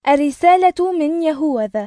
الرسالة من يهوذا.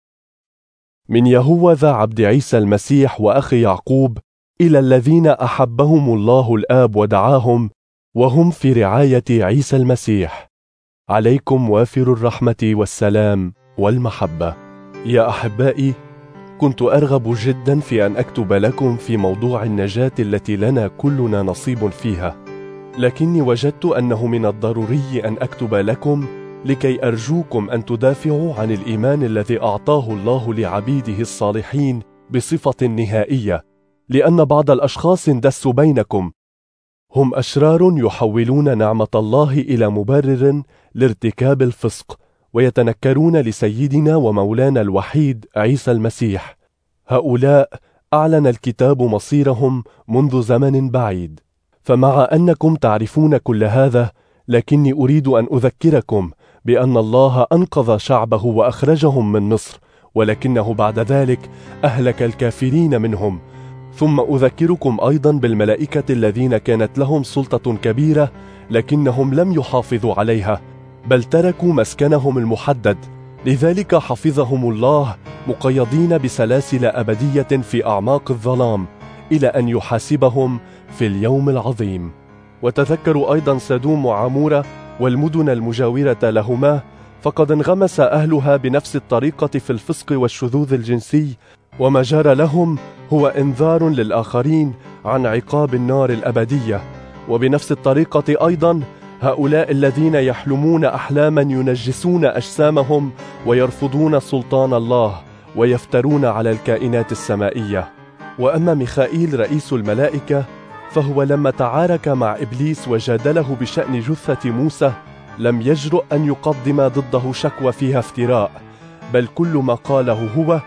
من يهوذا عبد عيسى المسيح وأخي يعقوب، إلى الذين أحبهم الله الآب ودعاهم وهم في رعاية عيسى المسيح، عليكم وافر الرحمة والسلام والمحبة. يا أحبائي، كنت أرغب جدا في أن أكتب لكم في موضوع النجاة التي لنا كلنا نصيب فيها، لكني وجدت أنه من الضروري أن أكتب لكم لكي أرجوكم أن تدافعوا عن الإيمان الذي أعطاه الله لعبيده الصالحين بصفة نهائية، لأن بعض الأشخاص اندسوا بينكم، هم أشرار يحولون نعمة الله إلى مبرر لارتكاب الفسق، ويتنكرون لسيدنا ومولانا الوحيد عيسى المسيح. هؤلاء أعلن الكتاب مصيرهم منذ زمن بعيد. فمع أنكم تعرفون كل هذا، لكني أريد أن أذكركم بأن الله أنقذ شعبه وأخرجهم من مصر، ولكنه بعد ذلك أهلك الكافرين منهم. ثم أذكركم أيضا بالملائكة الذين كانت لهم سلطة كبيرة، لكنهم لم يحافظوا عليها، بل تركوا مسكنهم المحدد، لذلك حفظهم الله مقيدين بسلاسل أبدية في أعماق الظلام، إلى أن يحاسبهم في اليوم العظيم. وتذكروا أيضا سدوم وعمورة والمدن المجاورة لهما، فقد انغمس أهلها بنفس الطريقة في الفسق والشذوذ الجنسي، وما جرى لهم هو إنذار للآخرين عن عقاب النار الأبدية. وبنفس الطريقة أيضا هؤلاء الذين يحلمون أحلاما ينجسون أجسامهم ويرفضون سلطان الله ويفترون على الكائنات السمائية. وأما ميخائيل رئيس الملائكة، فهو لما تعارك مع إبليس وجادله بشأن جثة موسى، لم يجرؤ أن يقدم ضده شكوى فيها افتراء، بل كل ما قاله هو: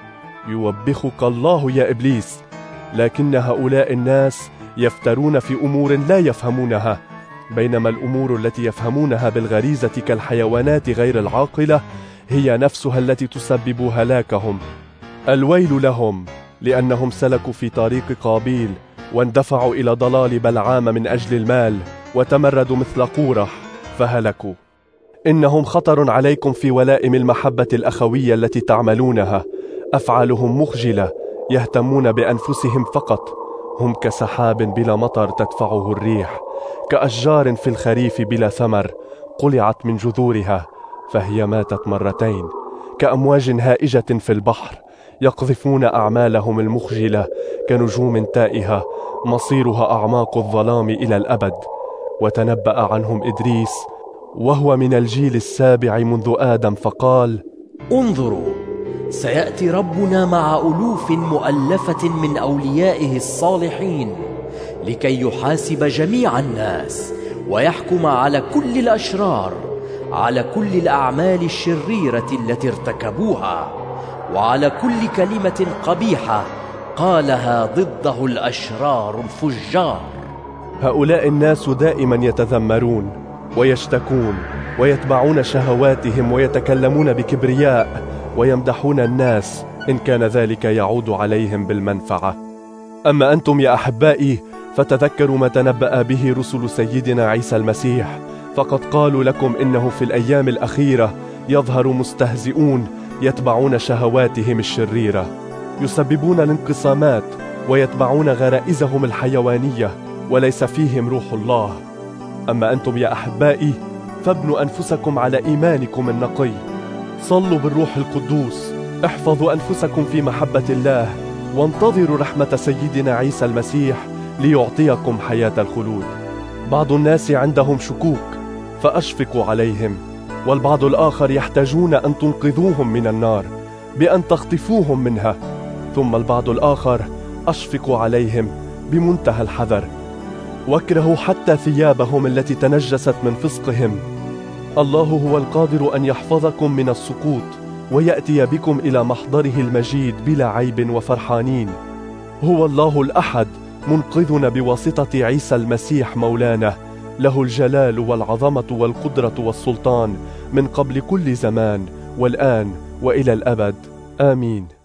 يوبخك الله يا إبليس. لكن هؤلاء الناس يفترون في أمور لا يفهمونها، بينما الأمور التي يفهمونها بالغريزة كالحيوانات غير العاقلة هي نفسها التي تسبب هلاكهم. الويل لهم، لأنهم سلكوا في طريق قابيل واندفعوا إلى ضلال بلعام من أجل المال، وتمردوا مثل قورح فهلكوا. إنهم خطر عليكم في ولائم المحبة الأخوية التي تعملونها. أفعالهم مخجلة، يهتمون بأنفسهم فقط. هم كسحاب بلا مطر تدفعه الريح، كأشجار في الخريف بلا ثمر قلعت من جذورها فهي ماتت مرتين، كأمواج هائجة في البحر يقذفون أعمالهم المخجلة كنجوم تائهة مصيرها أعماق الظلام إلى الأبد. وتنبأ عنهم إدريس وهو من الجيل السابع منذ آدم فقال: انظروا، سيأتي ربنا مع ألوف مؤلفة من أوليائه الصالحين، لكي يحاسب جميع الناس ويحكم على كل الأشرار، على كل الأعمال الشريرة التي ارتكبوها، وعلى كل كلمة قبيحة قالها ضده الأشرار الفجار. هؤلاء الناس دائما يتذمرون ويشتكون ويتبعون شهواتهم ويتكلمون بكبرياء ويمدحون الناس إن كان ذلك يعود عليهم بالمنفعة. أما أنتم يا أحبائي، فتذكروا ما تنبأ به رسل سيدنا عيسى المسيح، فقد قالوا لكم إنه في الأيام الأخيرة يظهر مستهزئون يتبعون شهواتهم الشريرة، يسببون الانقسامات ويتبعون غرائزهم الحيوانية، وليس فيهم روح الله. أما أنتم يا أحبائي، فابنوا أنفسكم على إيمانكم النقي، صلوا بالروح القدوس، احفظوا أنفسكم في محبة الله، وانتظروا رحمة سيدنا عيسى المسيح ليعطيكم حياة الخلود. بعض الناس عندهم شكوك فأشفقوا عليهم، والبعض الآخر يحتاجون أن تنقذوهم من النار بأن تخطفوهم منها، ثم البعض الآخر أشفقوا عليهم بمنتهى الحذر، واكرهوا حتى ثيابهم التي تنجست من فسقهم. الله هو القادر أن يحفظكم من السقوط ويأتي بكم إلى محضره المجيد بلا عيب وفرحانين. هو الله الأحد منقذنا بواسطة عيسى المسيح مولانا، له الجلال والعظمة والقدرة والسلطان من قبل كل زمان والآن وإلى الأبد. آمين.